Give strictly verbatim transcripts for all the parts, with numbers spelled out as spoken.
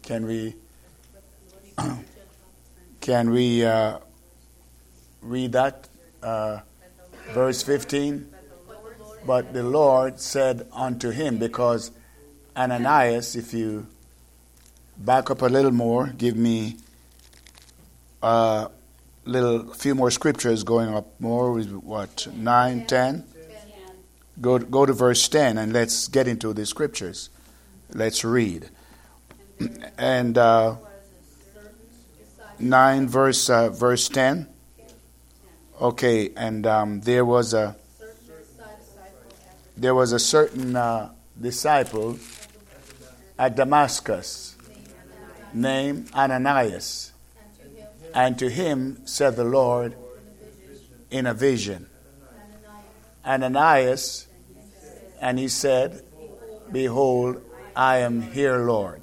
Can we can we uh, read that? Uh, verse fifteen. But the Lord said unto him, because Ananias, if you back up a little more, give me a little few more scriptures going up more, what, nine, ten? Go, go to verse ten and let's get into the scriptures. Let's read. And uh, nine, verse uh, verse ten. Okay, and um, there was a there was a certain uh, disciple at Damascus named Ananias, and to him said the Lord in a vision, Ananias, and he said, Behold, I am here, Lord.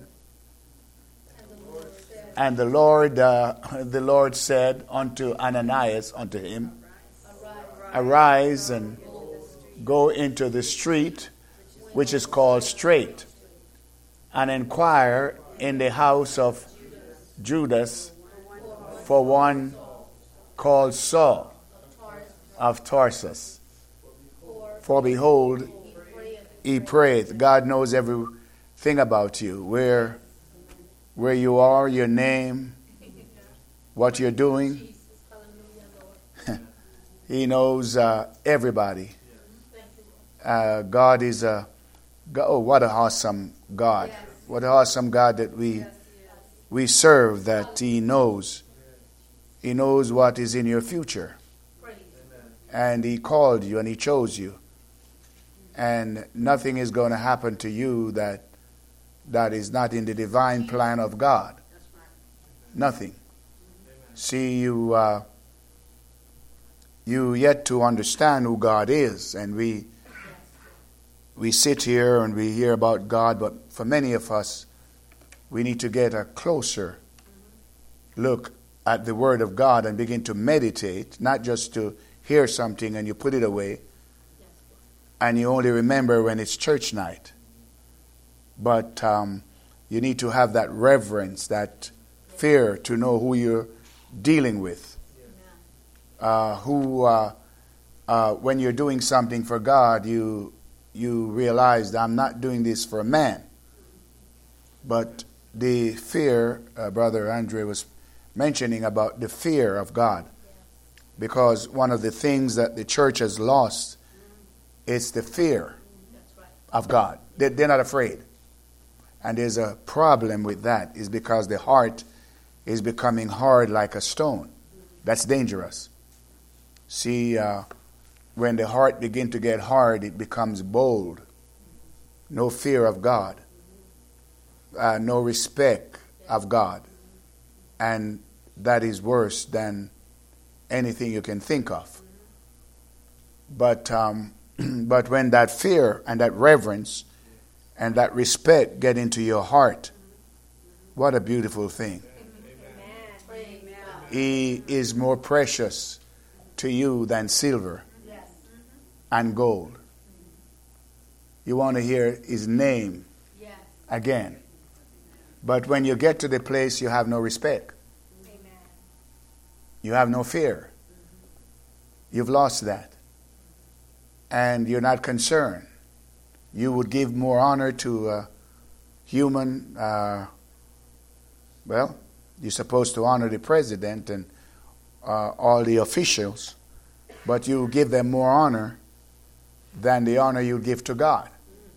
And the Lord, uh, the Lord said unto Ananias, unto him, Arise and go into the street, which is called Straight, and inquire in the house of Judas for one called Saul of Tarsus. For behold, he prayeth. God knows everything about you, where where you are, your name, what you're doing. He knows uh, everybody. Uh, God is a God, oh, what an awesome God! What an awesome God that we we serve. That He knows, He knows what is in your future, and He called you and He chose you, and nothing is going to happen to you that that is not in the divine plan of God. Nothing. See, you uh, you yet to understand who God is, and we. We sit here and we hear about God, but for many of us, we need to get a closer look at the Word of God and begin to meditate, not just to hear something and you put it away and you only remember when it's church night. But um, you need to have that reverence, that fear to know who you're dealing with. Uh, who, uh, uh, when you're doing something for God, you... you realize that I'm not doing this for a man. But the fear, uh, Brother Andre was mentioning about the fear of God. Because one of the things that the church has lost is the fear of God. They, they're not afraid. And there's a problem with that, is because the heart is becoming hard like a stone. That's dangerous. See, uh, when the heart begins to get hard, it becomes bold. No fear of God. Uh, no respect of God. And that is worse than anything you can think of. But um, but when that fear and that reverence and that respect get into your heart, what a beautiful thing. Amen. He is more precious to you than silver and gold. You want to hear His name yes. again. But when you get to the place, you have no respect. Amen. You have no fear. Mm-hmm. You've lost that. And you're not concerned. You would give more honor to a human. Uh, well, you're supposed to honor the president and uh, all the officials, but you give them more honor than the honor you give to God.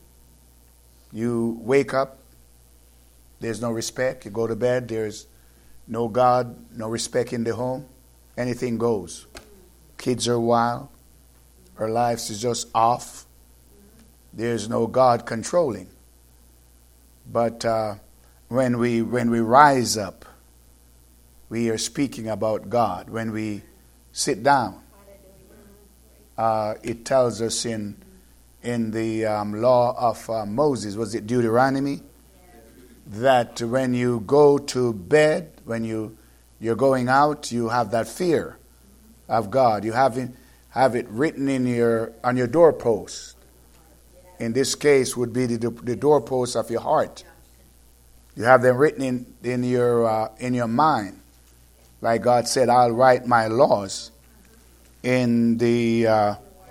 You wake up, there's no respect. You go to bed, there's no God, no respect in the home. Anything goes. Kids are wild. Our lives is just off. There's no God controlling. But uh, when we when we rise up, we are speaking about God. When we sit down, Uh, it tells us in in the um, law of uh, Moses, was it Deuteronomy, that when you go to bed, when you you're going out, you have that fear of God. You have it, have it written in your on your doorpost. In this case, would be the, the doorpost of your heart. You have them written in, in your uh, in your mind. Like God said, I'll write my laws in the uh,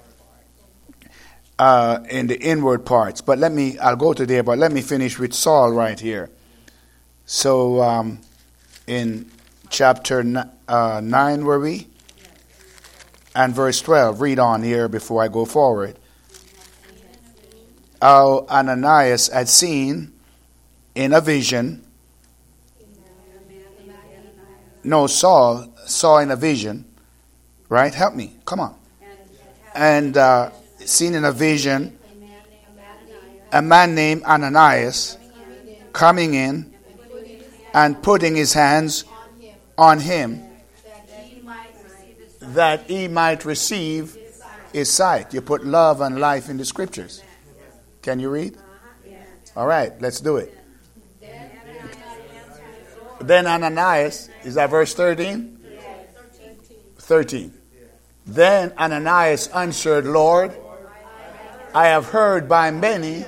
uh, in the inward parts. But let me, I'll go to there, but let me finish with Saul right here. So um, in chapter n- uh, nine, were we? And verse twelve, read on here before I go forward. How Ananias had seen in a vision. No, Saul saw in a vision. Right? Help me. Come on. And uh, seen in a vision a man named Ananias coming in and putting his hands on him that he might receive his sight. You put love and life in the scriptures. Can you read? All right, let's do it. Then Ananias, is that verse thirteen? thirteen. Then Ananias answered, Lord, I have heard by many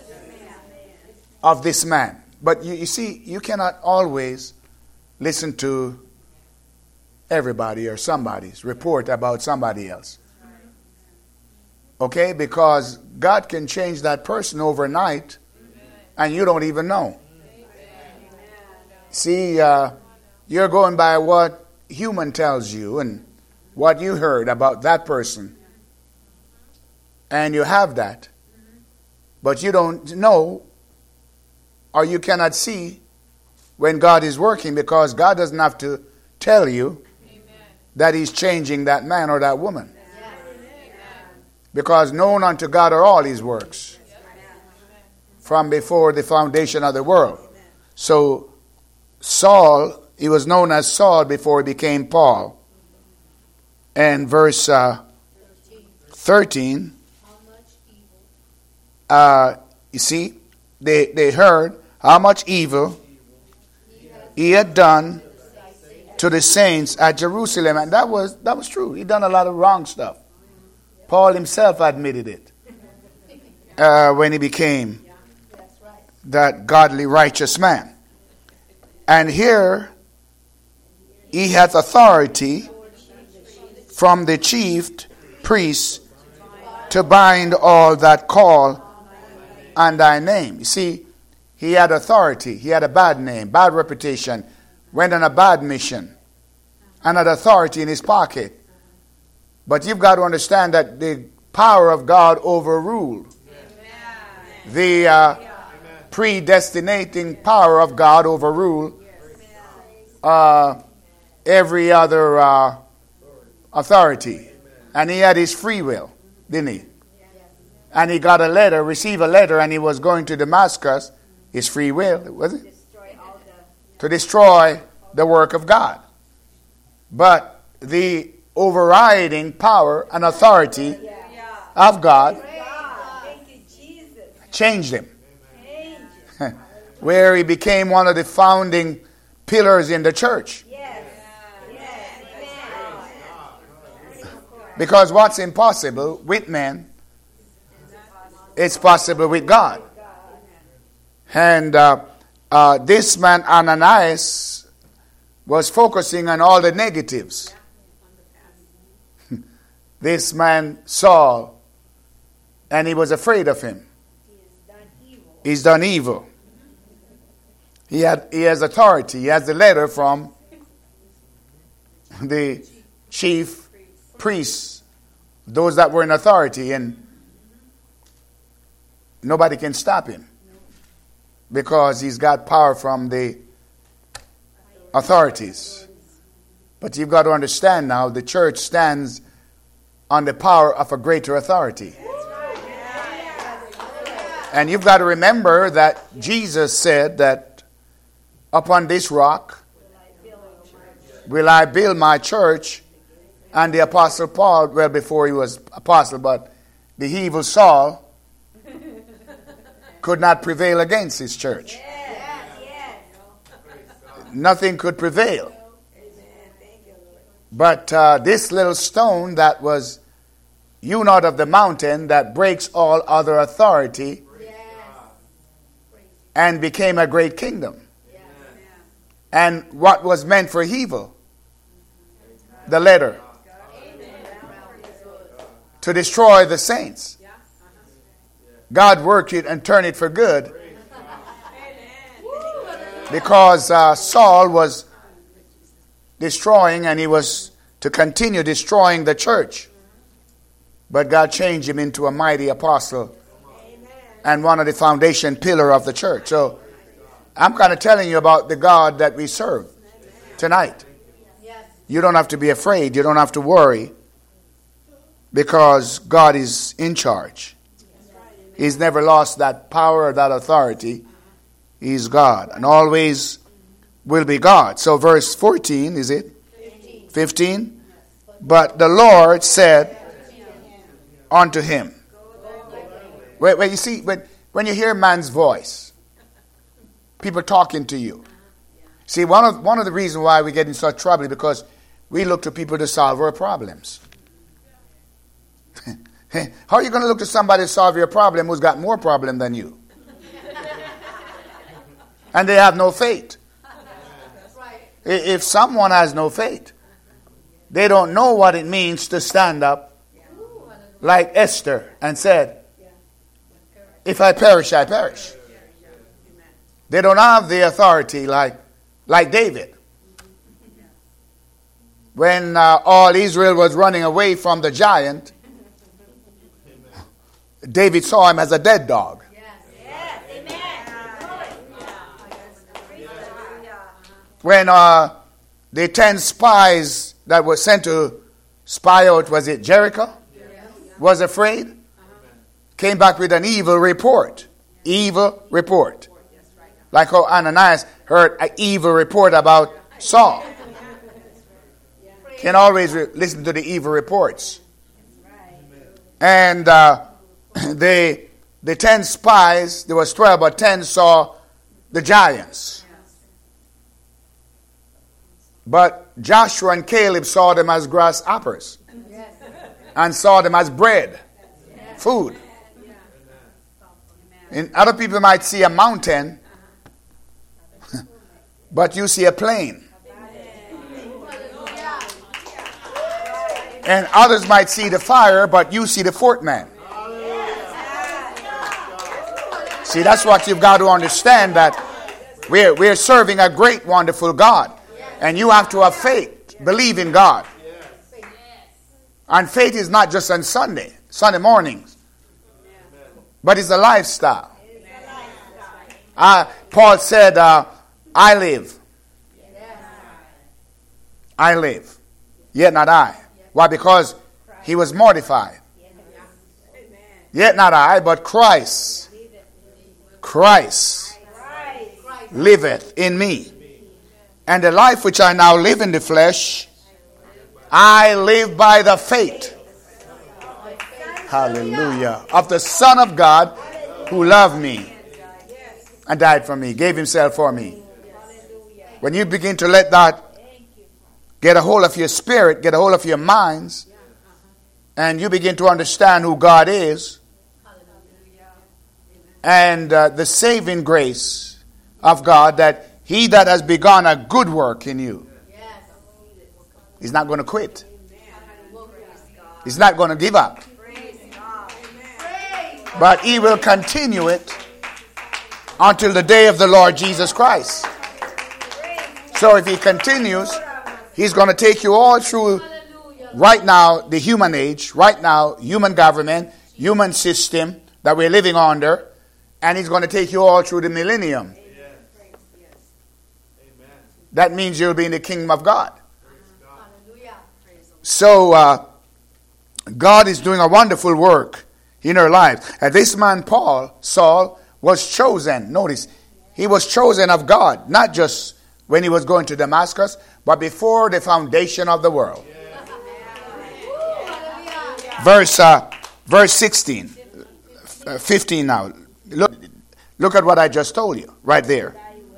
of this man. But you, you see, you cannot always listen to everybody or somebody's report about somebody else. Okay? Because God can change that person overnight and you don't even know. See, uh, you're going by what human tells you and what you heard about that person. And you have that. But you don't know or you cannot see when God is working, because God doesn't have to tell you that He's changing that man or that woman. Because known unto God are all His works from before the foundation of the world. So Saul, he was known as Saul before he became Paul. And verse uh, thirteen, uh, you see, they, they heard how much evil he had done to the saints at Jerusalem. And that was that was true. He done a lot of wrong stuff. Paul himself admitted it uh, when he became that godly, righteous man. And here he hath authority from the chief priests to bind all that call on thy name. You see, he had authority. He had a bad name, bad reputation, went on a bad mission, and had authority in his pocket. But you've got to understand that the power of God overruled the uh, predestinating power of God overruled uh, every other uh, authority. And he had his free will, didn't he? And he got a letter, received a letter, and he was going to Damascus. His free will, was it? To destroy the work of God. But the overriding power and authority of God changed him. Where he became one of the founding pillars in the church. Because what's impossible with man, it's possible with God. And uh, uh, this man Ananias was focusing on all the negatives. This man Saul, and he was afraid of him. He's done evil. He had he has authority. He has the letter from the chief priests, those that were in authority, and nobody can stop him because he's got power from the authorities. But you've got to understand now, the church stands on the power of a greater authority. And you've got to remember that Jesus said that upon this rock will I build my church. And the Apostle Paul, well, before he was apostle, but the evil Saul could not prevail against his church. Nothing could prevail. But uh, this little stone that was hewn out of the mountain that breaks all other authority and became a great kingdom. And what was meant for evil, the letter, to destroy the saints, God worked it and turned it for good, because uh, Saul was destroying, and he was to continue destroying the church. But God changed him into a mighty apostle and one of the foundation pillar of the church. So I'm kind of telling you about the God that we serve tonight. You don't have to be afraid. You don't have to worry, because God is in charge. He's never lost that power or that authority. He's God and always will be God. So verse fourteen, is it? fifteen. But the Lord said unto him. Wait, wait, you see, when, when you hear man's voice, people talking to you. See, one of one of the reasons why we get in such trouble is because we look to people to solve our problems. How are you going to look to somebody to solve your problem who's got more problem than you? And they have no faith. If someone has no faith, they don't know what it means to stand up like Esther and said, if I perish, I perish. They don't have the authority like, like David. When uh, all Israel was running away from the giant, David saw him as a dead dog. When uh, the ten spies that were sent to spy out, was it Jericho? Was afraid? Came back with an evil report. Evil report. Like how Ananias heard an evil report about Saul. Can always re- listen to the evil reports. And uh, they, the ten spies, there was twelve, but ten saw the giants. But Joshua and Caleb saw them as grasshoppers and saw them as bread, food. And other people might see a mountain, but you see a plain. And others might see the fire, but you see the fourth man. See, that's what you've got to understand, that we're, we're serving a great, wonderful God. And you have to have faith. Believe in God. And faith is not just on Sunday, Sunday mornings. But it's a lifestyle. Uh, Paul said, uh, I live. I live. Yet not I. Why? Because he was mortified. Yet not I, but Christ. Christ liveth in me. And the life which I now live in the flesh, I live by the faith. Hallelujah. Of the Son of God who loved me and died for me, gave himself for me. When you begin to let that get a hold of your spirit, get a hold of your minds, and you begin to understand who God is and uh, the saving grace of God, that he that has begun a good work in you, he's not going to quit. He's not going to give up. But he will continue it until the day of the Lord Jesus Christ. So if he continues, he's going to take you all through right now the human age, right now human government, human system that we're living under, and he's going to take you all through the millennium. That means you'll be in the kingdom of God. So uh, God is doing a wonderful work in our lives. And this man Paul, Saul, was chosen. Notice, he was chosen of God, not just when he was going to Damascus, but before the foundation of the world. Verse uh, verse sixteen, uh, fifteen now. Look, look at what I just told you right there.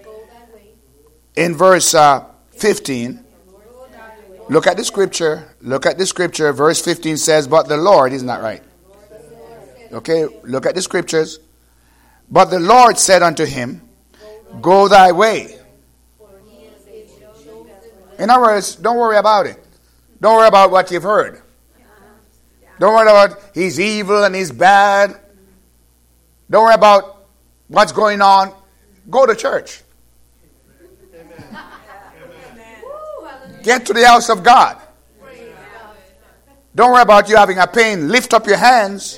In verse uh, fifteen, look at the scripture. Look at the scripture. Verse fifteen says, but the Lord, isn't that right? Okay, look at the scriptures. But the Lord said unto him, go thy way. In other words, don't worry about it. Don't worry about what you've heard. Don't worry about he's evil and he's bad. Don't worry about what's going on. Go to church. Get to the house of God. Don't worry about you having a pain. Lift up your hands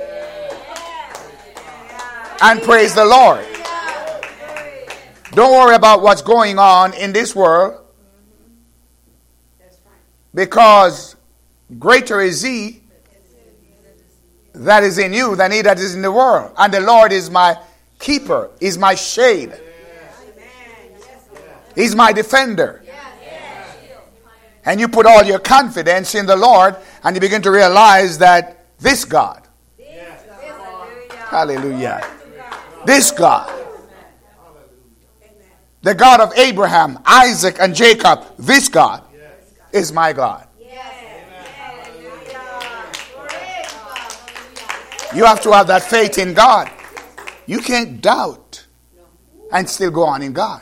and praise the Lord. Don't worry about what's going on in this world, because greater is he that is in you than he that is in the world. And the Lord is my keeper, is my shade. He's my defender. And you put all your confidence in the Lord, and you begin to realize that this God, hallelujah, this God, the God of Abraham, Isaac, and Jacob, this God is my God. You have to have that faith in God. You can't doubt and still go on in God.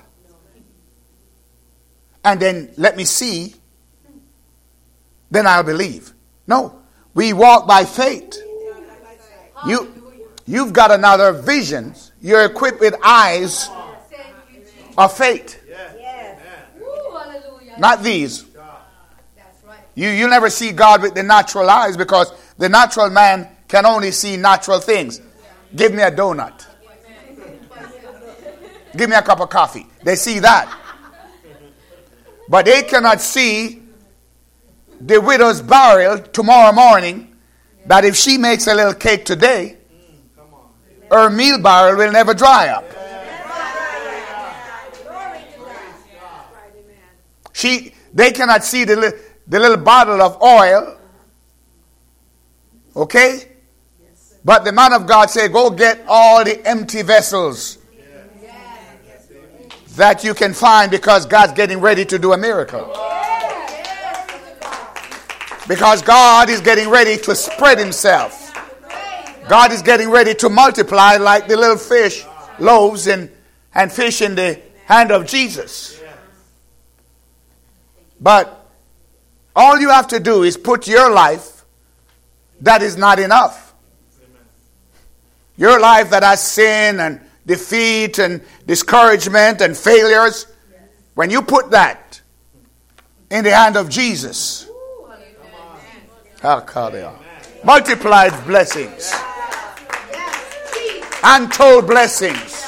And then let me see, then I'll believe. No, we walk by faith. You, you've got another vision. You're equipped with eyes of faith. Not these. You, you never see God with the natural eyes, because the natural man can only see natural things. Give me a donut. Give me a cup of coffee. They see that. But they cannot see the widow's barrel tomorrow morning, that if she makes a little cake today, her meal barrel will never dry up. She, they cannot see the, the little bottle of oil. Okay? But the man of God said, go get all the empty vessels that you can find, because God's getting ready to do a miracle. Because God is getting ready to spread himself. God is getting ready to multiply like the little fish, loaves and, and fish in the hand of Jesus. But all you have to do is put your life that is not enough. Your life that has sin and defeat and discouragement and failures. When you put that in the hand of Jesus, multiplied blessings, untold blessings.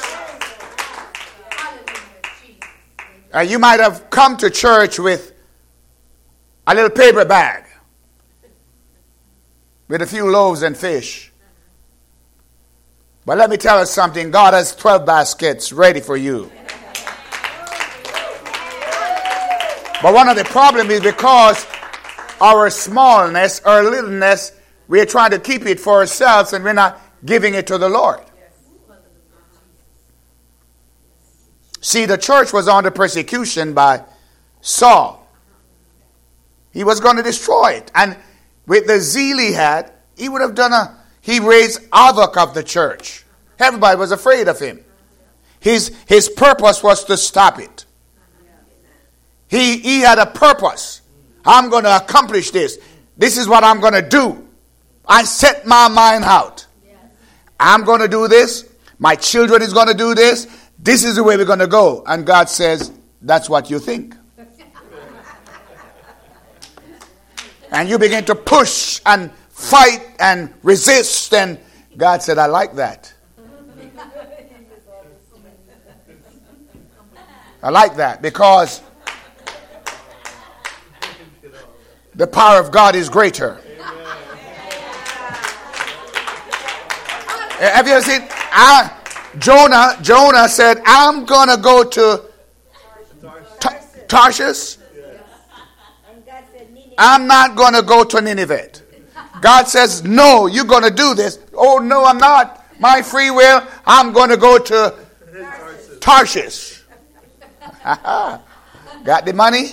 Uh, you might have come to church with a little paper bag with a few loaves and fish. But let me tell you something. God has twelve baskets ready for you. But one of the problems is because our smallness, our littleness, we're trying to keep it for ourselves and we're not giving it to the Lord. See, the church was under persecution by Saul. He was going to destroy it. And with the zeal he had, he would have done a, he raised havoc of the church. Everybody was afraid of him. His, his purpose was to stop it. He, he had a purpose. I'm going to accomplish this. This is what I'm going to do. I set my mind out. I'm going to do this. My children is going to do this. This is the way we're going to go. And God says, that's what you think. And you begin to push and fight and resist. And God said, I like that. I like that, because the power of God is greater. Have you ever seen uh, Jonah? Jonah said, I'm going to go to Tar- Tarshish. I'm not going to go to Nineveh. God says, no, you're going to do this. Oh, no, I'm not. My free will, I'm going to go to Tarshish. Got the money?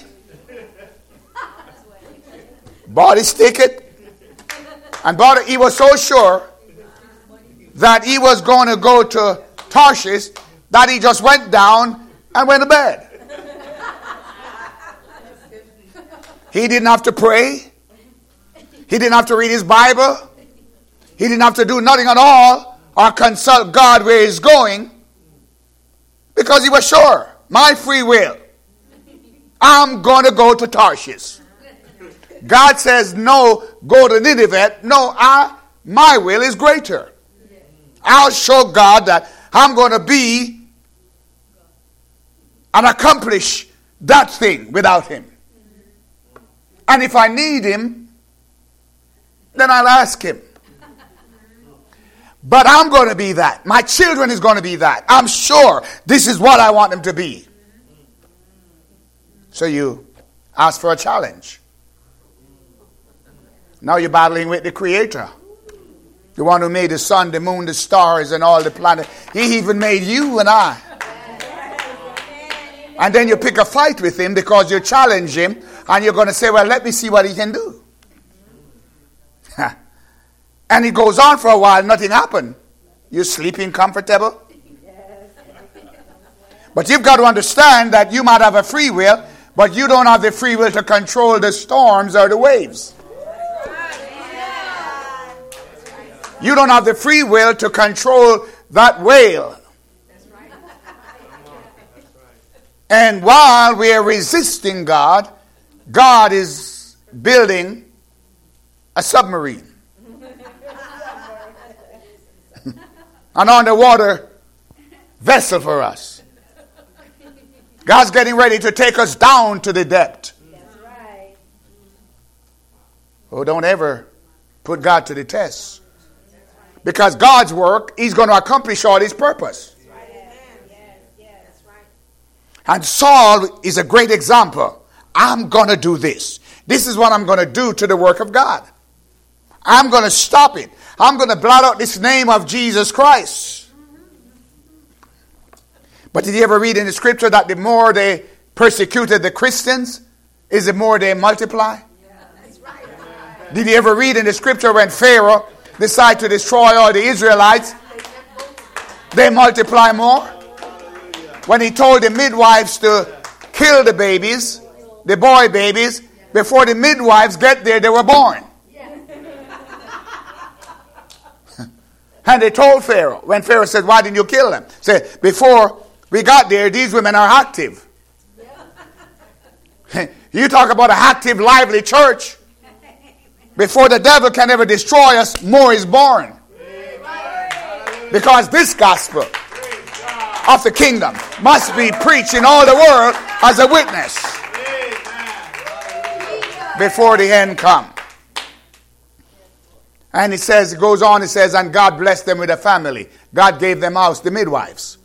Bought his ticket. And bought it. He was so sure that he was going to go to Tarshish that he just went down and went to bed. He didn't have to pray. He didn't have to read his Bible. He didn't have to do nothing at all or consult God where he's going, because he was sure, my free will, I'm going to go to Tarshish. God says, no, go to Nineveh. No, I, my will is greater. I'll show God that I'm going to be and accomplish that thing without him. And if I need him, then I'll ask him. But I'm going to be that. My children is going to be that. I'm sure this is what I want them to be. So you ask for a challenge. Now you're battling with the Creator. The one who made the sun, the moon, the stars, and all the planets. He even made you and I. And then you pick a fight with him because you challenge him. And you're going to say, well, let me see what he can do. And it goes on for a while, nothing happened. You're sleeping comfortable. But you've got to understand that you might have a free will, but you don't have the free will to control the storms or the waves. You don't have the free will to control that whale. And while we are resisting God, God is building a submarine. An underwater vessel for us. God's getting ready to take us down to the depth. That's right. Oh, don't ever put God to the test. Because God's work, he's going to accomplish all his purpose. Yes, yes, yes, right. And Saul is a great example. I'm going to do this. This is what I'm going to do to the work of God. I'm going to stop it. I'm going to blot out this name of Jesus Christ. But did you ever read in the scripture that the more they persecuted the Christians, is the more they multiply? Yeah, that's right. Did you ever read in the scripture when Pharaoh decided to destroy all the Israelites, they multiply more? When he told the midwives to kill the babies, the boy babies, before the midwives get there, they were born. And they told Pharaoh, when Pharaoh said, why didn't you kill them? Said, before we got there, these women are active. You talk about an active, lively church. Before the devil can ever destroy us, more is born. Because this gospel of the kingdom must be preached in all the world as a witness before the end comes. And it says, it goes on, it says, and God blessed them with a family. God gave them house, the midwives.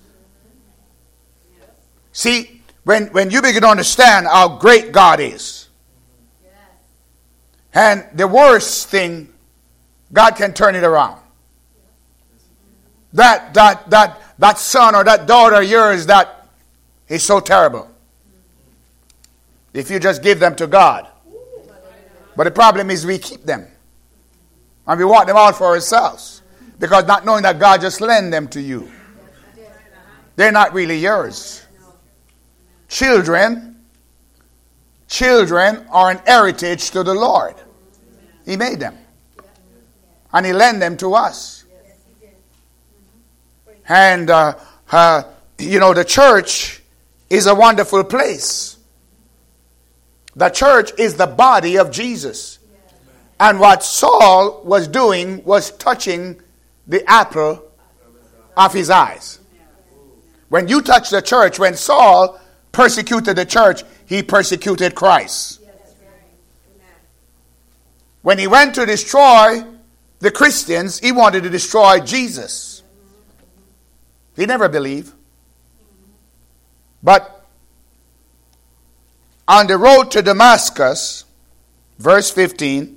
See, when, when you begin to understand how great God is, and the worst thing, God can turn it around. That, that, that, that son or that daughter of yours that is so terrible. If you just give them to God. But the problem is we keep them. And we want them out for ourselves. Because not knowing that God just lent them to you. They're not really yours. Children, children are an heritage to the Lord. He made them. And he lent them to us. And, uh, uh, you know, the church is a wonderful place. The church is the body of Jesus. And what Saul was doing was touching the apple of his eyes. When you touch the church, when Saul persecuted the church, he persecuted Christ. When he went to destroy the Christians, he wanted to destroy Jesus. He never believed. But on the road to Damascus, verse fifteen,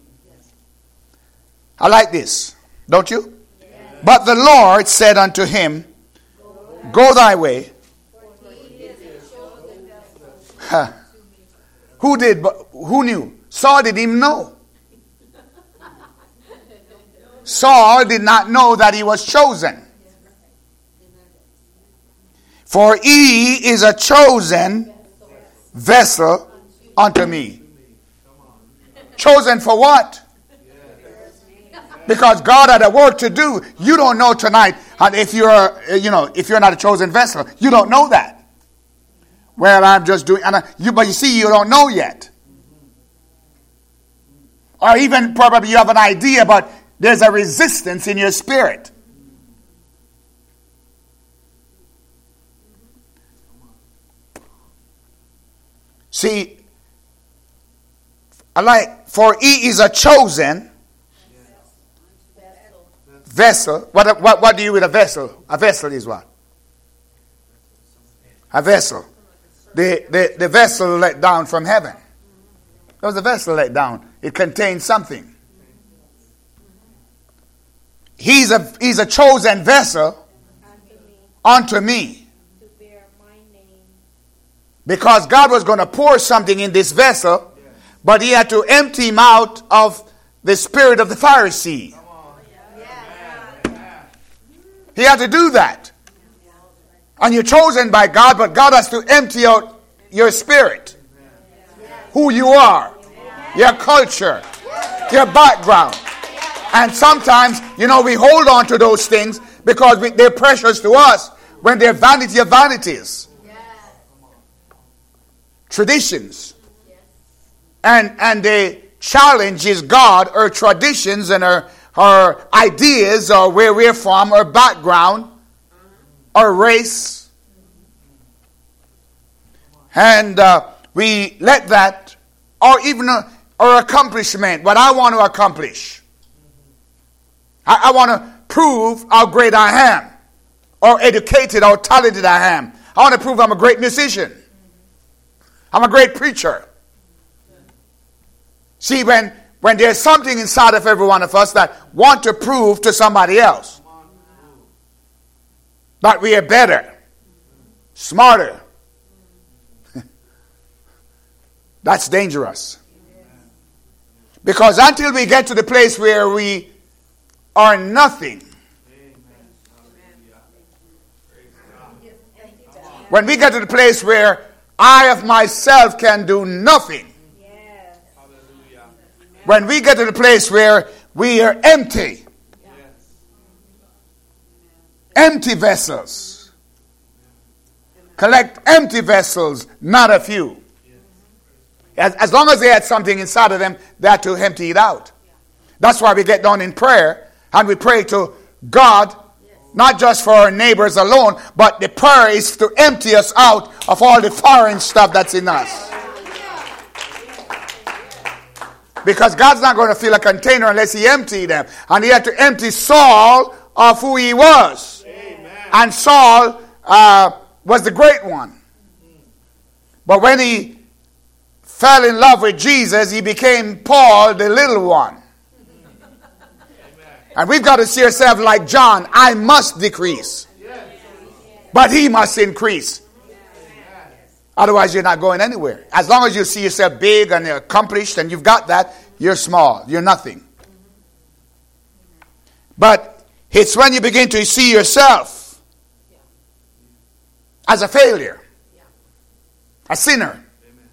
I like this, don't you? Yes. But the Lord said unto him, go thy way. Huh. Who did? Who knew? Saul didn't even know. Saul did not know that he was chosen. For he is a chosen vessel unto me. Chosen for what? Because God had a work to do. You don't know tonight, and if you're, you know, if you're not a chosen vessel, you don't know that. Well, I'm just doing, and I, you, but you see, you don't know yet. Or even probably you have an idea, but there's a resistance in your spirit. See, I like, for he is a chosen vessel. What, what, what do you with a vessel? A vessel is what? A vessel. The, the, the vessel let down from heaven. There was a vessel let down. It contains something. He's a, he's a chosen vessel unto me. Because God was going to pour something in this vessel, but he had to empty him out of the spirit of the Pharisee. He had to do that. And you're chosen by God, but God has to empty out your spirit. Who you are. Your culture. Your background. And sometimes, you know, we hold on to those things because we, they're precious to us when they're vanity of vanities. Traditions. And and they challenges God, or traditions and our, our ideas, or where we're from, our background, our race. And uh, we let that, or even uh, our accomplishment, what I want to accomplish. I, I want to prove how great I am, or educated, or talented I am. I want to prove I'm a great musician. I'm a great preacher. See, when, when there's something inside of every one of us that want to prove to somebody else that we are better, smarter, that's dangerous. Because until we get to the place where we are nothing, when we get to the place where I of myself can do nothing. Yes. When we get to the place where we are empty. Yes. Empty vessels. Collect empty vessels, not a few. As, as long as they had something inside of them, they had to empty it out. That's why we get down in prayer and we pray to God. Not just for our neighbors alone, but the prayer is to empty us out of all the foreign stuff that's in us. Because God's not going to fill a container unless he emptied them. And he had to empty Saul of who he was. Amen. And Saul uh, was the great one. But when he fell in love with Jesus, he became Paul, the little one. And we've got to see ourselves like John. I must decrease, but he must increase. Otherwise, you're not going anywhere. As long as you see yourself big and accomplished and you've got that, you're small. You're nothing. But it's when you begin to see yourself as a failure, a sinner.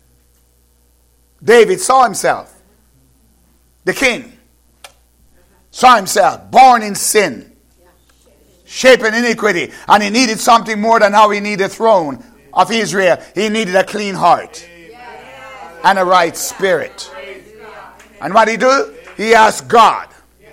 David saw himself, the king. Saw himself born in sin, shaped in iniquity, and he needed something more than how he needed a throne of Israel. He needed a clean heart and a right spirit. And what did he do? He asked God.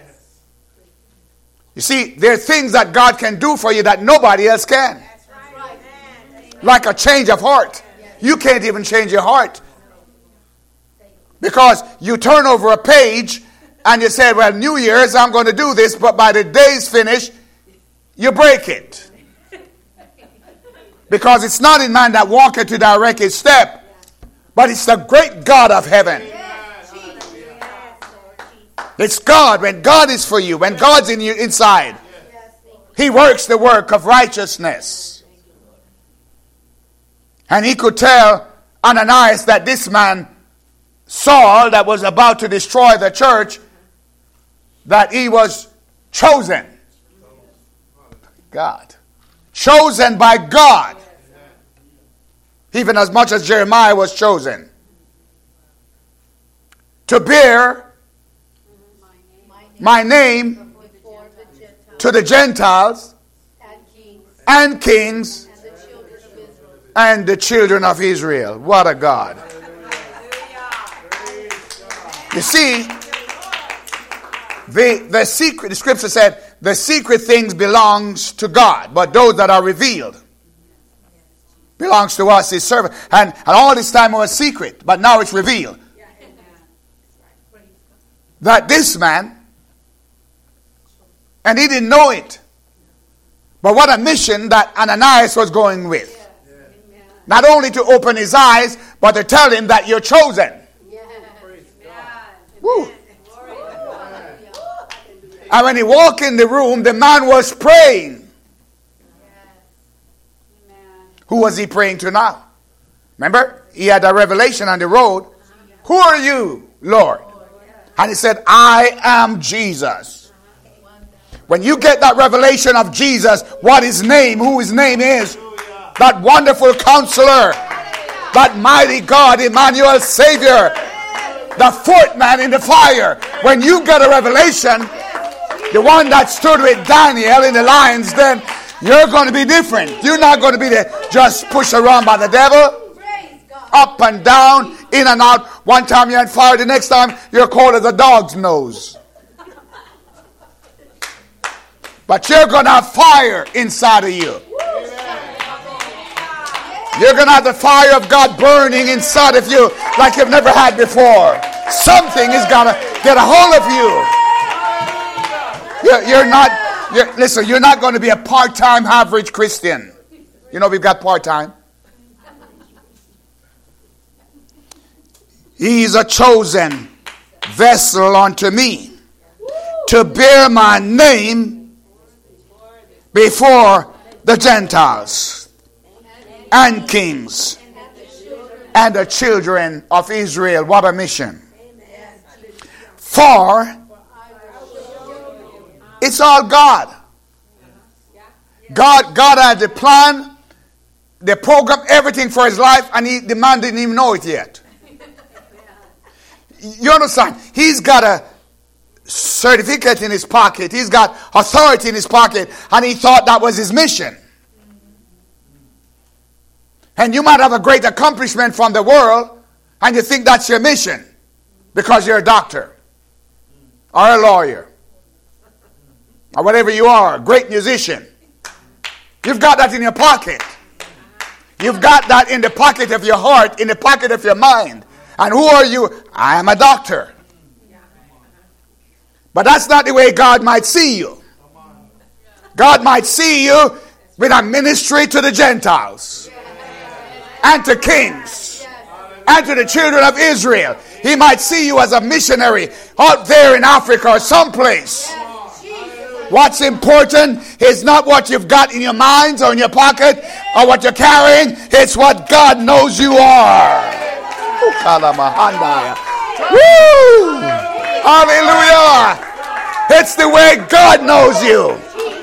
You see, there are things that God can do for you that nobody else can. Like a change of heart. You can't even change your heart, because you turn over a page and you say, well, New Year's, I'm going to do this, but by the day's finished, you break it. Because it's not in man that walketh to direct his step, but it's the great God of heaven. It's God. When God is for you, when God's in you inside, he works the work of righteousness. And he could tell Ananias that this man, Saul, that was about to destroy the church, that he was chosen. God. Chosen by God. Even as much as Jeremiah was chosen. to bear my name to the Gentiles and kings and the children of Israel. What a God. You see, the, the secret, the scripture said, the secret things belongs to God, but those that are revealed belongs to us, his servant. And, and all this time it was secret, but now it's revealed. That this man, and he didn't know it, but what a mission that Ananias was going with. Not only to open his eyes, but to tell him that you're chosen. Woo. And when he walked in the room, the man was praying. Who was he praying to now? Remember, he had a revelation on the road. Who are you, Lord? And he said, I am Jesus. When you get that revelation of Jesus, what his name, who his name is, that wonderful counselor, that mighty God, Emmanuel, Savior, the fourth man in the fire. When you get a revelation, the one that stood with Daniel in the lions, then you're going to be different. You're not going to be there just pushed around by the devil, up and down, in and out. One time you're on fire, the next time you're cold as a dog's nose. But you're going to have fire inside of you. You're going to have the fire of God burning inside of you like you've never had before. Something is going to get a hold of you. You're, you're not, you're, listen, you're not going to be a part-time average Christian. You know we've got part-time. He's a chosen vessel unto me to bear my name before the Gentiles and kings and the children of Israel. What a mission. For it's all God. God, God had the plan, the program, everything for his life, and he, the man didn't even know it yet. You understand? He's got a certificate in his pocket. He's got authority in his pocket, and he thought that was his mission. And you might have a great accomplishment from the world, and you think that's your mission because you're a doctor or a lawyer or whatever you are, a great musician. You've got that in your pocket. You've got that in the pocket of your heart, in the pocket of your mind. And who are you? I am a doctor. But that's not the way God might see you. God might see you with a ministry to the Gentiles and to kings and to the children of Israel. He might see you as a missionary out there in Africa or someplace. What's important is not what you've got in your minds or in your pocket or what you're carrying. It's what God knows you are. Woo! Hallelujah! It's the way God knows you.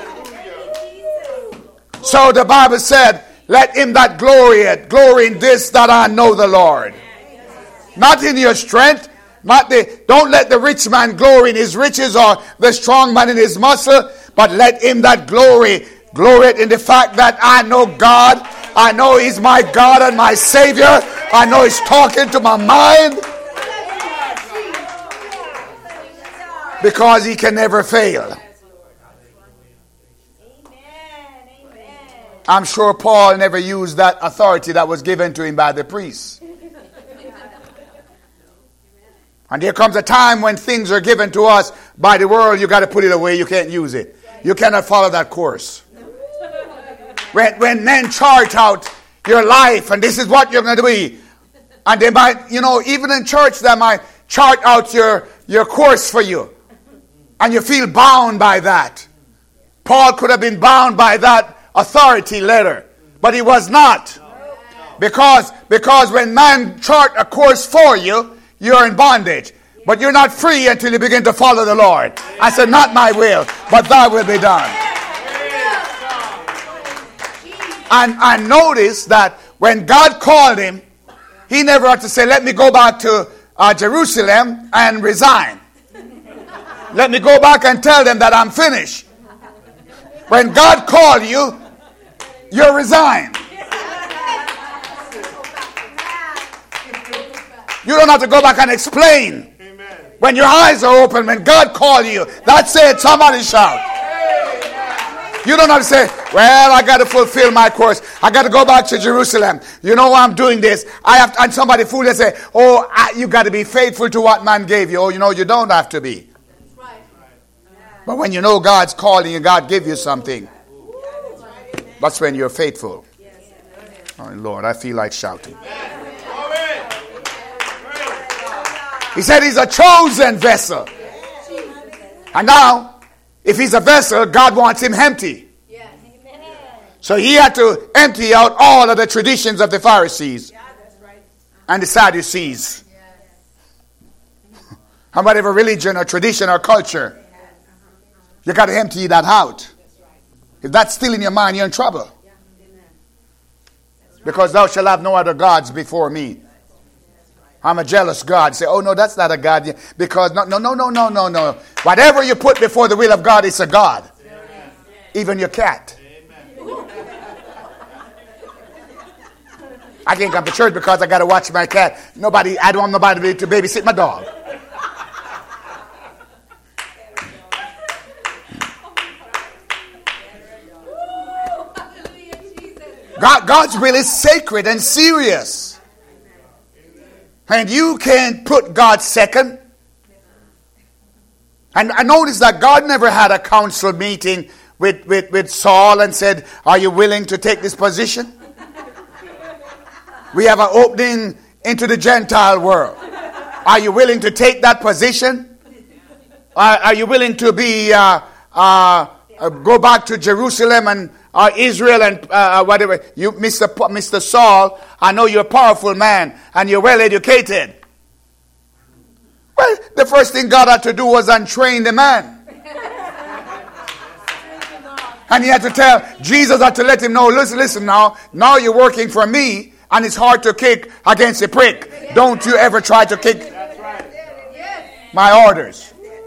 So the Bible said, let him that glorieth glory in this, that I know the Lord. Not in your strength. Not the, don't let the rich man glory in his riches or the strong man in his muscle. But let him that glory, glory in the fact that I know God. I know he's my God and my Savior. I know he's talking to my mind. Because he can never fail. I'm sure Paul never used that authority that was given to him by the priests. And there comes a time when things are given to us by the world, you got to put it away. You can't use it. You cannot follow that course. When, when men chart out your life and this is what you're going to be, and they might, you know, even in church, they might chart out your, your course for you. And you feel bound by that. Paul could have been bound by that authority letter, but he was not. Because, because when man chart a course for you, you're in bondage. But you're not free until you begin to follow the Lord. I said, not my will, but thy will be done. And I noticed that when God called him, he never had to say, let me go back to uh, uh, Jerusalem and resign. Let me go back and tell them that I'm finished. When God called you, you're resigned. You don't have to go back and explain. Amen. When your eyes are open, when God called you, that's it. Somebody shout. Amen. You don't have to say, well, I got to fulfill my course. I got to go back to Jerusalem. You know why I'm doing this? I have to, and somebody fool and say, oh, I, you got to be faithful to what man gave you. Oh, you know, you don't have to be. That's right. But when you know God's calling you, God give you something, that's when you're faithful. Oh, Lord, I feel like shouting. He said he's a chosen vessel. And now, if he's a vessel, God wants him empty. So he had to empty out all of the traditions of the Pharisees and the Sadducees. How about every religion or tradition or culture? You got to empty that out. If that's still in your mind, you're in trouble. Because thou shalt have no other gods before me. I'm a jealous God. Say, oh no, that's not a God. Because no, no, no, no, no, no, no. Whatever you put before the will of God, it's a God. Amen. Even your cat. Amen. I can't come to church because I got to watch my cat. Nobody, I don't want nobody to babysit my dog. God, God's will is sacred and serious. And you can't put God second. And I noticed that God never had a council meeting with, with, with Saul and said, are you willing to take this position? We have an opening into the Gentile world. Are you willing to take that position? Are, are you willing to be uh, uh, uh, go back to Jerusalem and uh, Israel and uh, whatever? You, Mister P- Mister Saul, I know you're a powerful man and you're well educated. Well, the first thing God had to do was untrain the man. And he had to tell, Jesus had to let him know, listen, listen now, now you're working for me and it's hard to kick against a prick. Don't you ever try to kick my orders.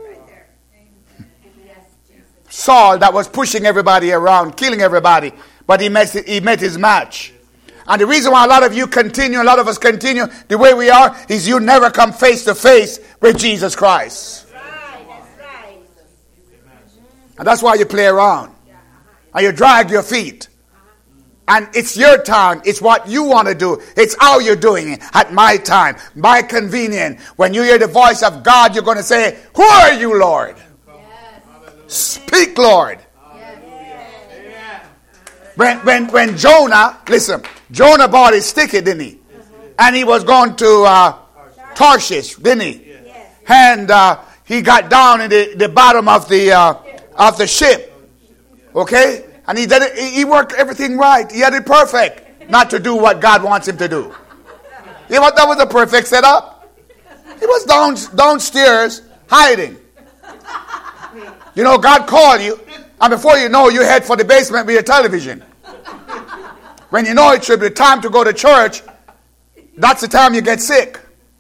Saul that was pushing everybody around, killing everybody, but he met, he met his match. And the reason why a lot of you continue, a lot of us continue the way we are, is you never come face to face with Jesus Christ. That's right, that's right. And that's why you play around. And you drag your feet. And it's your time. It's what you want to do. It's how you're doing it. At my time, my convenience. When you hear the voice of God, you're going to say, who are you, Lord? Speak, Lord. Yes. When, when, when Jonah, listen, Jonah bought his ticket, didn't he? And he was going to uh, Tarshish, didn't he? Yes. And uh, he got down in the, the bottom of the uh, of the ship. Okay? And he did it, he worked everything right. He had it perfect. Not to do what God wants him to do. You know what? That was a perfect setup. He was down, downstairs hiding. You know, God called you, and before you know, you head for the basement with your television. When you know it should be time to go to church, that's the time you get sick.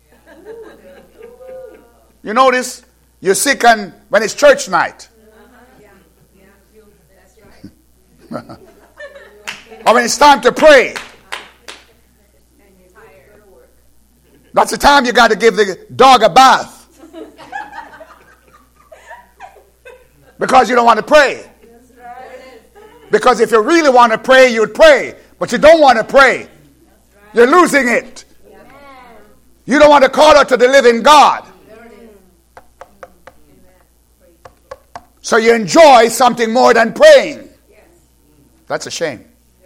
You notice? You're sick on, when it's church night. Or when it's time to pray. That's the time you got to give the dog a bath. Because you don't want to pray. Because if you really want to pray, you'd pray. But you don't want to pray. You're losing it. You don't want to call out to the living God. So you enjoy something more than praying. That's a shame.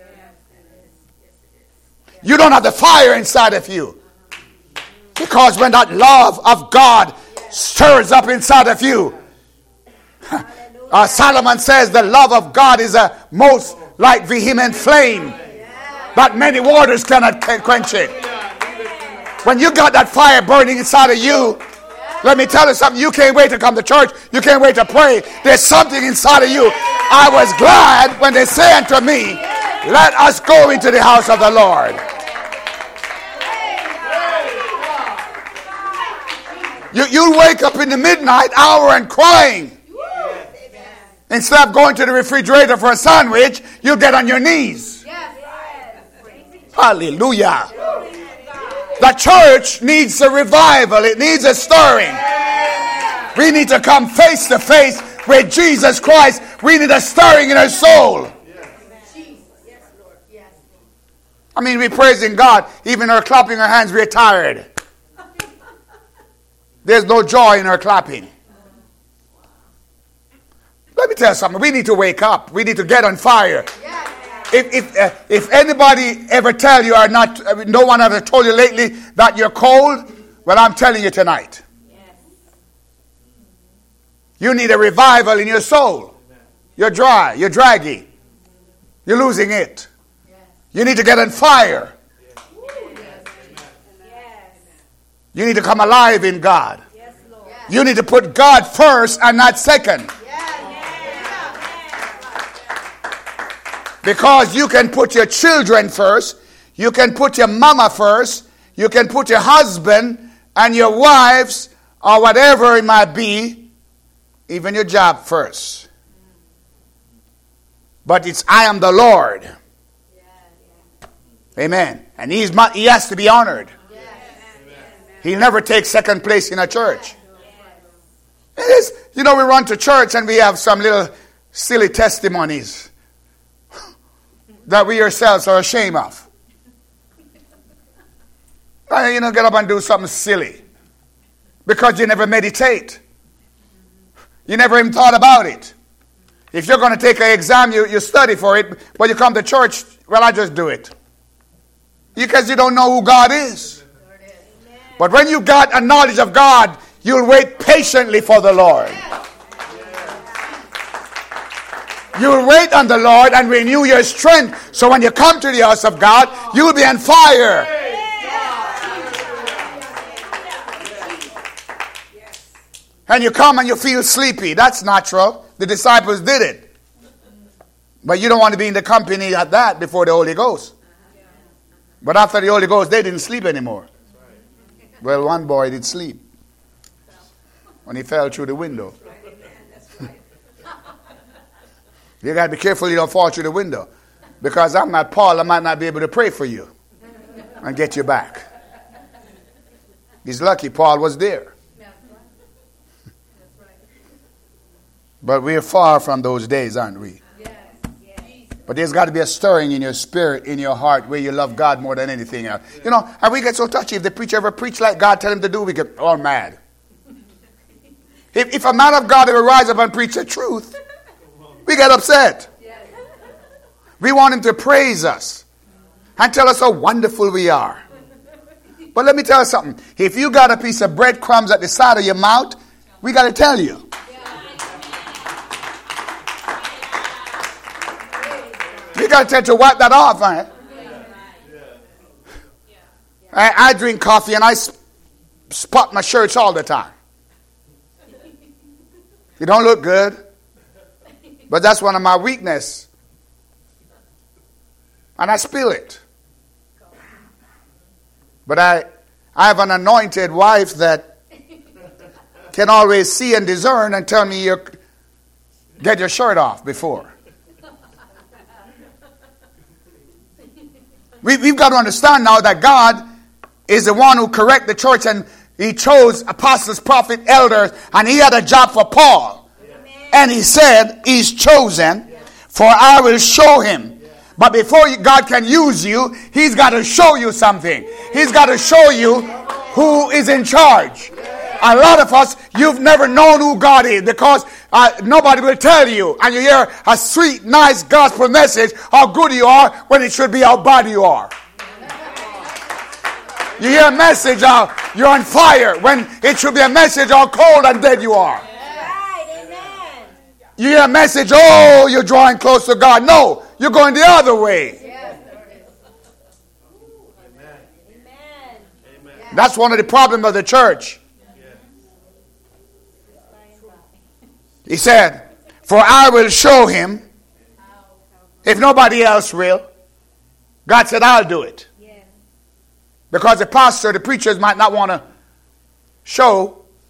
You don't have the fire inside of you. Because when that love of God stirs up inside of you, Uh, Solomon says the love of God is a most like vehement flame, but many waters cannot quench it. When you got that fire burning inside of you, let me tell you something. You can't wait to come to church. You can't wait to pray. There's something inside of you. I was glad when they say unto me, let us go into the house of the Lord. You, you'll wake up in the midnight hour and crying. Yes. Instead of going to the refrigerator for a sandwich, you'll get on your knees. Yes. Hallelujah. The church needs a revival. It needs a stirring. We need to come face to face with Jesus Christ. We need a stirring in our soul. I mean, we're praising God. Even our clapping our hands, we're tired. There's no joy in our clapping. Let me tell you something. We need to wake up. We need to get on fire. If if uh, if anybody ever tell you or not, uh, no one ever told you lately that you're cold, well, I'm telling you tonight. You need a revival in your soul. You're dry. You're draggy. You're losing it. You need to get on fire. You need to come alive in God. You need to put God first and not second. Because you can put your children first. You can put your mama first. You can put your husband and your wives or whatever it might be, even your job first. But it's I am the Lord. Amen. And he's he has to be honored. He'll never take second place in a church. It is, you know, we run to church and we have some little silly testimonies that we ourselves are ashamed of. And, you know, get up and do something silly because you never meditate. You never even thought about it. If you're going to take an exam, you, you study for it. But you come to church, well, I just do it. Because you don't know who God is. But when you got a knowledge of God, you'll wait patiently for the Lord. You'll wait on the Lord and renew your strength. So when you come to the house of God, you'll be on fire. And you come and you feel sleepy. That's natural. The disciples did it. But you don't want to be in the company of that before the Holy Ghost. But after the Holy Ghost, they didn't sleep anymore. Well, one boy did sleep when he fell through the window. You got to be careful you don't fall through the window. Because I'm not Paul, I might not be able to pray for you and get you back. He's lucky Paul was there. But we're far from those days, aren't we? But there's got to be a stirring in your spirit, in your heart, where you love God more than anything else. You know, and we get so touchy. If the preacher ever preach like God tell him to do, we get all mad. If, if a man of God ever rise up and preach the truth, we get upset. We want him to praise us and tell us how wonderful we are. But let me tell you something. If you got a piece of breadcrumbs at the side of your mouth, we got to tell you. You got to tell to wipe that off. Right? I, I drink coffee and I sp- spot my shirts all the time. You don't look good. But that's one of my weaknesses. And I spill it. But I, I have an anointed wife that can always see and discern and tell me, you get your shirt off before. We, we've got to understand now that God is the one who corrected the church, and he chose apostles, prophets, elders, and he had a job for Paul. Amen. And he said, he's chosen, yeah. For I will show him. Yeah. But before God can use you, he's got to show you something. He's got to show you who is in charge. A lot of us, you've never known who God is because uh, nobody will tell you. And you hear a sweet, nice gospel message how good you are when it should be how bad you are. You hear a message how you're on fire when it should be a message how cold and dead you are. You hear a message, oh, you're drawing close to God. No, you're going the other way. That's one of the problems of the church. He said, for I will show him, if nobody else will. God said, I'll do it. Because the pastor, the preachers might not want to show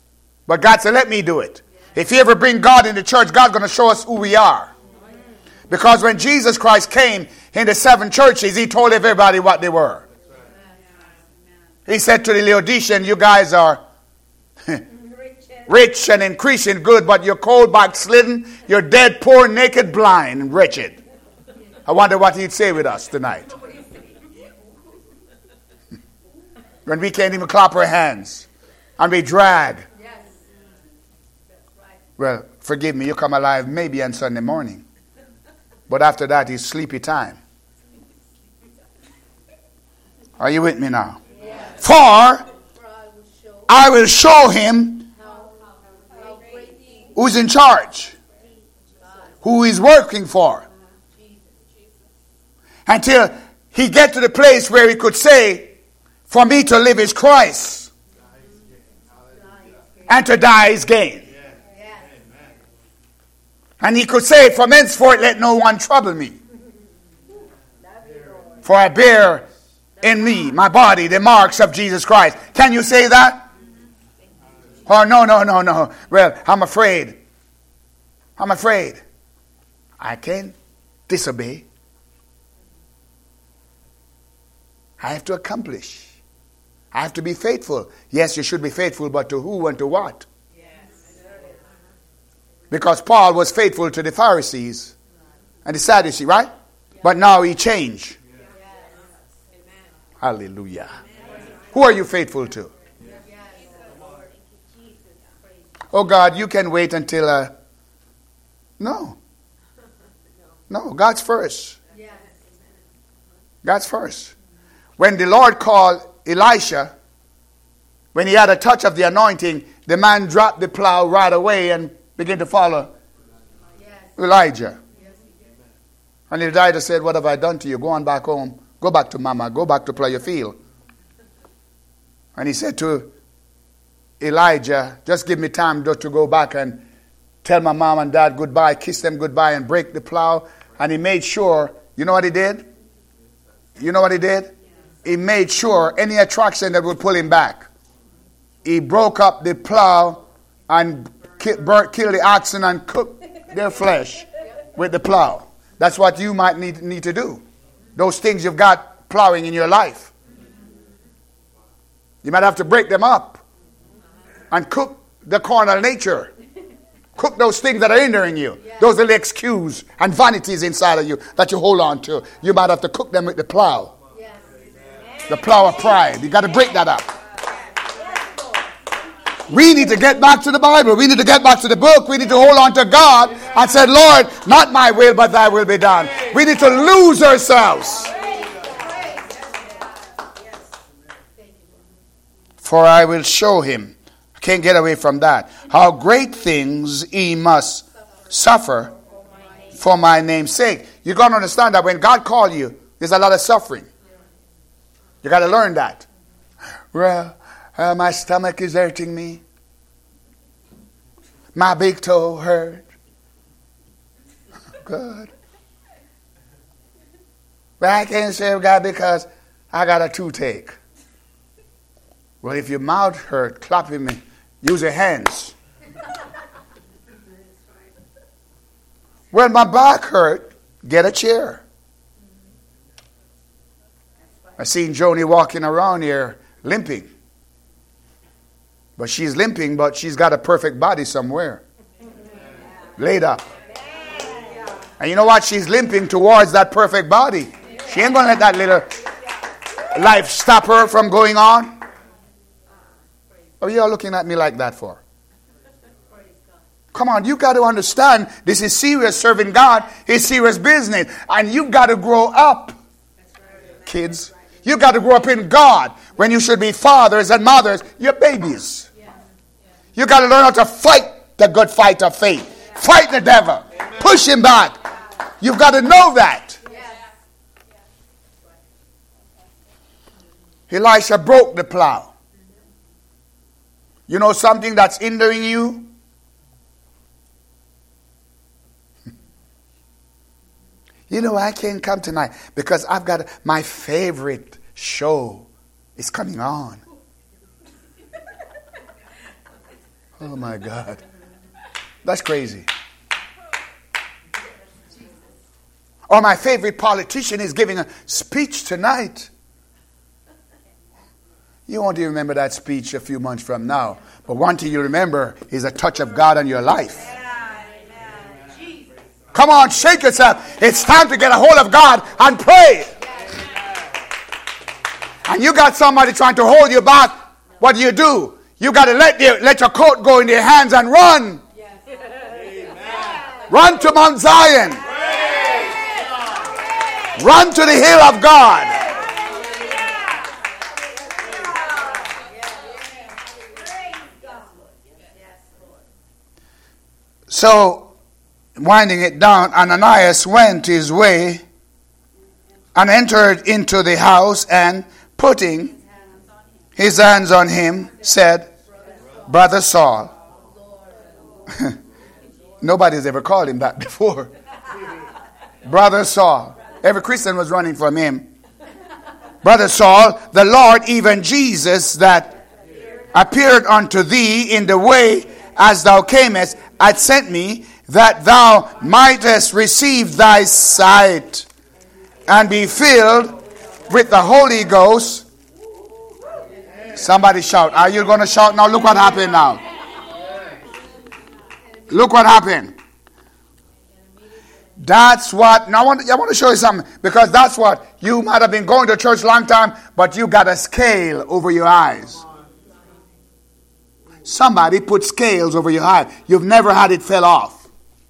But God said, let me do it. If you ever bring God in the church, God's going to show us who we are. Because when Jesus Christ came in the seven churches, he told everybody what they were. He said to the Laodicean, you guys are rich and increasing good, but you're cold, backslidden, you're dead, poor, naked, blind, and wretched. I wonder what he'd say with us tonight. When we can't even clap our hands and we drag. Well, forgive me, you come alive maybe on Sunday morning. But after that, it's sleepy time. Are you with me now? Yes. For I will show him who's in charge, who he's working for. Until he get to the place where he could say, for me to live is Christ, and to die is gain. And he could say, from henceforth let no one trouble me. For I bear in me, my body, the marks of Jesus Christ. Can you say that? Oh, no, no, no, no. Well, I'm afraid. I'm afraid. I can't disobey. I have to accomplish. I have to be faithful. Yes, you should be faithful, but to who and to what? Because Paul was faithful to the Pharisees and the Sadducees, right? But now he changed. Hallelujah. Who are you faithful to? Oh God, you can wait until... Uh, no. No, God's first. God's first. When the Lord called Elisha, when he had a touch of the anointing, the man dropped the plow right away and began to follow Elijah. And Elijah said, what have I done to you? Go on back home. Go back to mama. Go back to plow your field. And he said to Elijah, just give me time to go back and tell my mom and dad goodbye, kiss them goodbye, and break the plow. And he made sure, you know what he did? You know what he did? He made sure any attraction that would pull him back. He broke up the plow and burnt, killed the oxen and cooked their flesh with the plow. That's what you might need, need to do. Those things you've got plowing in your life. You might have to break them up and cook the carnal nature. Cook those things that are hindering you. Those little excuses and vanities inside of you that you hold on to. You might have to cook them with the plow. The plow of pride. You got to break that up. We need to get back to the Bible. We need to get back to the book. We need to hold on to God and say, Lord, not my will, but thy will be done. We need to lose ourselves. For I will show him. I can't get away from that. How great things he must suffer for my name's sake. You've got to understand that when God called you, there's a lot of suffering. You got to learn that. Well, uh, my stomach is hurting me. My big toe hurt. Good. But I can't serve God because I got a toothache. Well, if your mouth hurt, clap him. Use your hands. When my back hurt, get a chair. I seen Joni walking around here limping. But she's limping, but she's got a perfect body somewhere. Laid up. And you know what? She's limping towards that perfect body. She ain't going to let that little life stop her from going on. What are you all looking at me like that for? Come on, you got to understand this is serious serving God. It's serious business. And you got to grow up, kids. You got to grow up in God. When you should be fathers and mothers, you're babies. You got to learn how to fight the good fight of faith. Fight the devil. Push him back. You've got to know that. Elisha broke the plow. You know something that's hindering you? You know, I can't come tonight because I've got my favorite show is coming on. Oh my God. That's crazy. Or my favorite politician is giving a speech tonight. You won't even remember that speech a few months from now. But one thing you remember is a touch of God on your life. Come on, shake yourself. It's time to get a hold of God and pray. And you got somebody trying to hold you back. What do you do? You got to let your, let your coat go in their hands and run. Run to Mount Zion. Run to the hill of God. So, winding it down, Ananias went his way and entered into the house, and putting his hands on him, said, Brother Saul. Nobody's ever called him that before. Brother Saul. Every Christian was running from him. Brother Saul, the Lord, even Jesus, that appeared unto thee in the way as thou camest, hath sent me, that thou mightest receive thy sight and be filled with the Holy Ghost. Somebody shout. Are you going to shout now? Look what happened now. Look what happened. That's what, now I want, I want to show you something, because that's what, you might have been going to church a long time, but you got a scale over your eyes. Somebody put scales over your eyes. You've never had it fell off.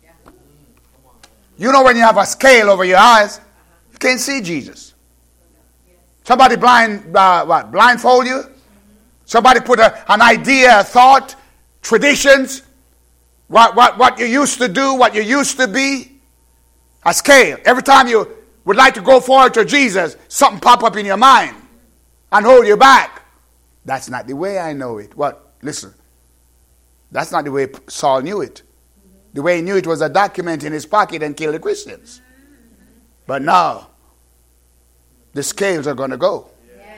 You know when you have a scale over your eyes, you can't see Jesus. Somebody blind, uh, what, blindfold you? Somebody put a, an idea, a thought, traditions, what, what, what you used to do, what you used to be. A scale. Every time you would like to go forward to Jesus, something pop up in your mind and hold you back. That's not the way I know it. What? Listen. That's not the way Saul knew it. The way he knew it was a document in his pocket and kill the Christians. But now, the scales are going to go.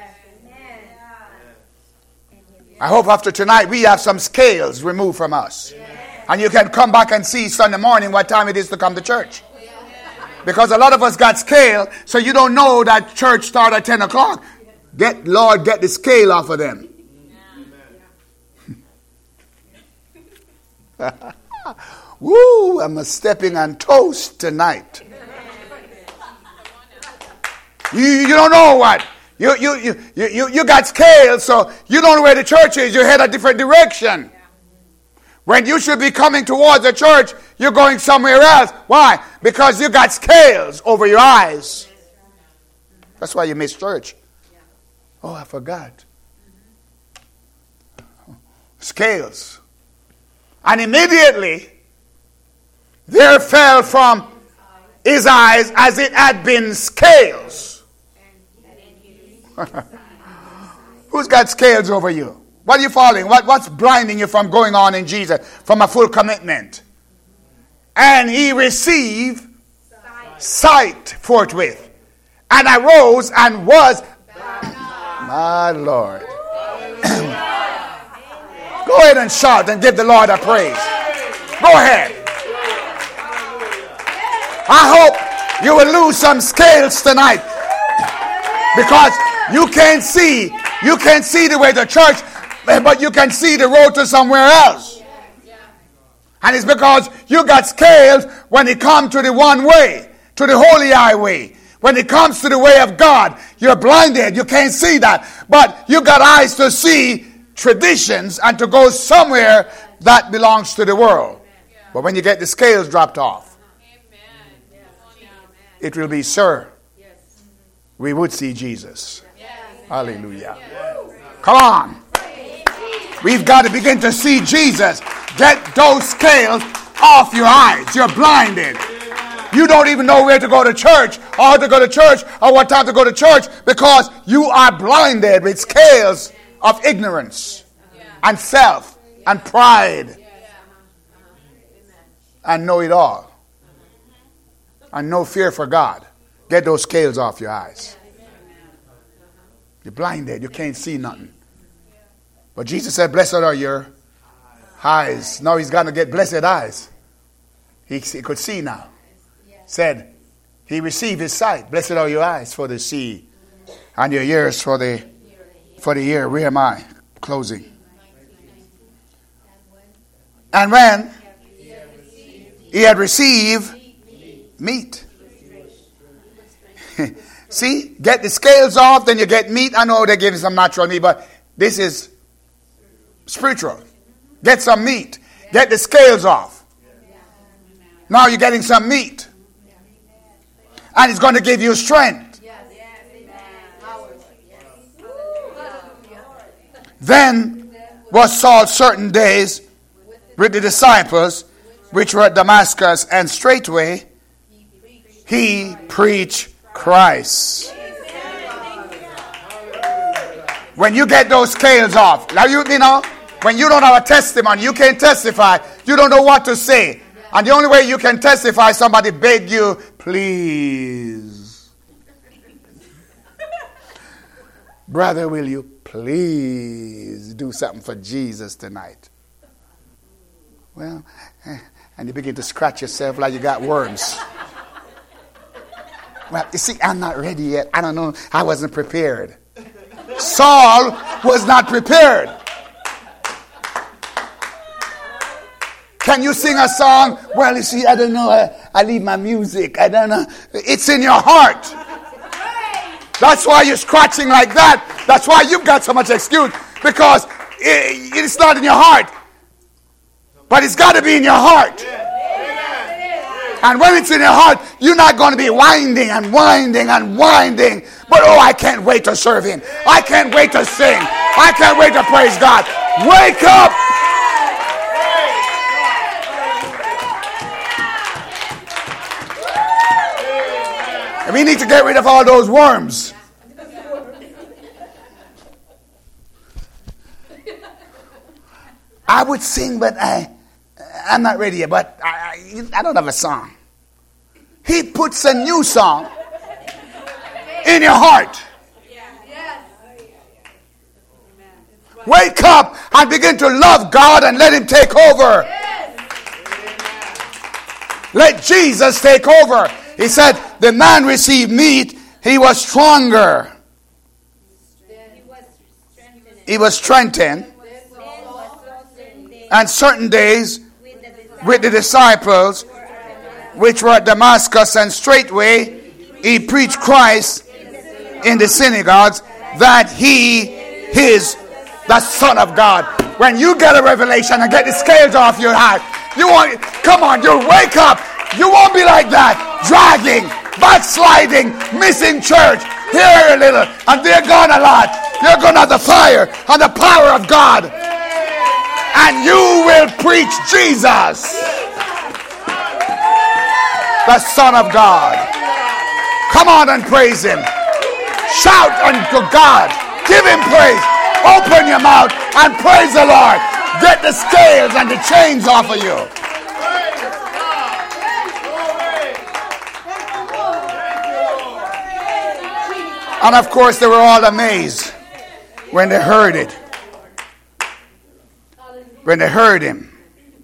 I hope after tonight we have some scales removed from us. And you can come back and see Sunday morning what time it is to come to church. Because a lot of us got scale, so you don't know that church start at ten o'clock. Get, Lord, get the scale off of them. Woo, I'm a stepping on toast tonight. You, you don't know what. You, you, you, you, you got scale, so you don't know where the church is. You head a different direction. When you should be coming towards the church, you're going somewhere else. Why? Because you got scales over your eyes. That's why you miss church. Oh, I forgot. Scales. And immediately, there fell from his eyes as it had been scales. Who's got scales over you? What are you following? What, what's blinding you from going on in Jesus? From a full commitment. And he received sight, sight forthwith. And arose and was. My Lord. Go ahead and shout and give the Lord a praise. Go ahead. I hope you will lose some scales tonight. Because you can't see. You can't see the way the church, but you can see the road to somewhere else. And it's because you got scales when it comes to the one way, to the holy highway. When it comes to the way of God, you're blinded. You can't see that. But you got eyes to see traditions and to go somewhere that belongs to the world. But when you get the scales dropped off, it will be, sir, we would see Jesus. Hallelujah. Come on. We've got to begin to see Jesus. Get those scales off your eyes. You're blinded. You don't even know where to go to church, or how to go to church, or what time to go to church, because you are blinded with scales of ignorance and self and pride and know it all and no fear for God. Get those scales off your eyes. You're blinded. You can't see nothing. But Jesus said, blessed are your eyes. Now he's going to get blessed eyes. He, he could see now. Said, he received his sight. Blessed are your eyes for the see, and your ears for the for the ear. Where am I? Closing. And when he had received meat. See, get the scales off, then you get meat. I know they give you some natural meat, but this is spiritual. Get some meat. Get the scales off. Now you're getting some meat. And it's going to give you strength. Then was Saul certain days with the disciples which were at Damascus, and straightway he preached Christ. When you get those scales off, now you, you know, when you don't have a testimony, you can't testify, you don't know what to say. And the only way you can testify, somebody beg you, please. Brother, will you please do something for Jesus tonight? Well, and you begin to scratch yourself like you got worms. Well, you see, I'm not ready yet. I don't know. I wasn't prepared. Saul was not prepared. Can you sing a song? Well, you see, I don't know. I, I leave my music. I don't know. It's in your heart. That's why you're scratching like that. That's why you've got so much excuse. Because it, it's not in your heart. But it's got to be in your heart. And when it's in your heart, you're not going to be winding and winding and winding. But oh, I can't wait to serve him. I can't wait to sing. I can't wait to praise God. Wake up. And we need to get rid of all those worms. I would sing, but I, I'm not ready yet. But I, I, I don't have a song. He puts a new song in your heart. Wake up and begin to love God and let him take over. Let Jesus take over. He said, the man received meat, he was stronger. He was strengthened. And certain days with the disciples which were at Damascus, and straightway he preached Christ in the synagogues, that he is the Son of God. When you get a revelation and get the scales off your heart, you want, come on, you wake up. You won't be like that, dragging, backsliding, missing church, here a little, and they're gone a lot. You're going to have the fire and the power of God. And you will preach Jesus, the Son of God. Come on and praise him. Shout unto God. Give him praise. Open your mouth and praise the Lord. Get the scales and the chains off of you. And of course they were all amazed when they heard it. When they heard him.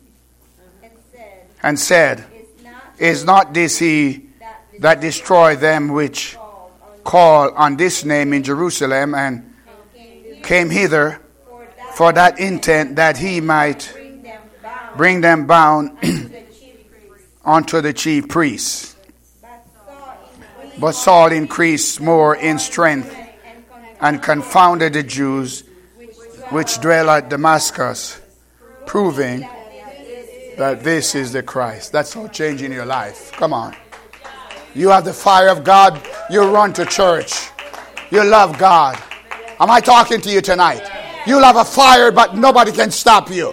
And said, is not this he that destroyed them which call on this name in Jerusalem, and came hither for that intent, that he might bring them bound unto the chief priests? But Saul increased more in strength, and confounded the Jews which dwell at Damascus, proving that this is the Christ. That's all changing your life. Come on. You have the fire of God. You run to church. You love God. Am I talking to you tonight? You'll have a fire, but nobody can stop you.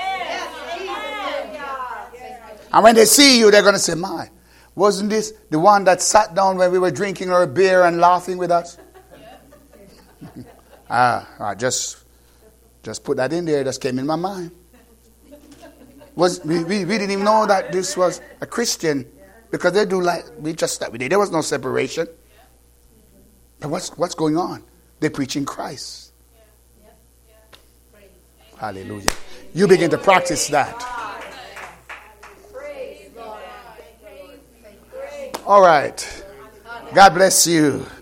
And when they see you, they're going to say, my, wasn't this the one that sat down when we were drinking our beer and laughing with us? ah, I just, just put that in there. It just came in my mind. Was we, we, we didn't even know that this was a Christian, because they do like we just that we did. There was no separation. But what's what's going on? They're preaching Christ. Hallelujah. you begin to practice that. All right. God bless you.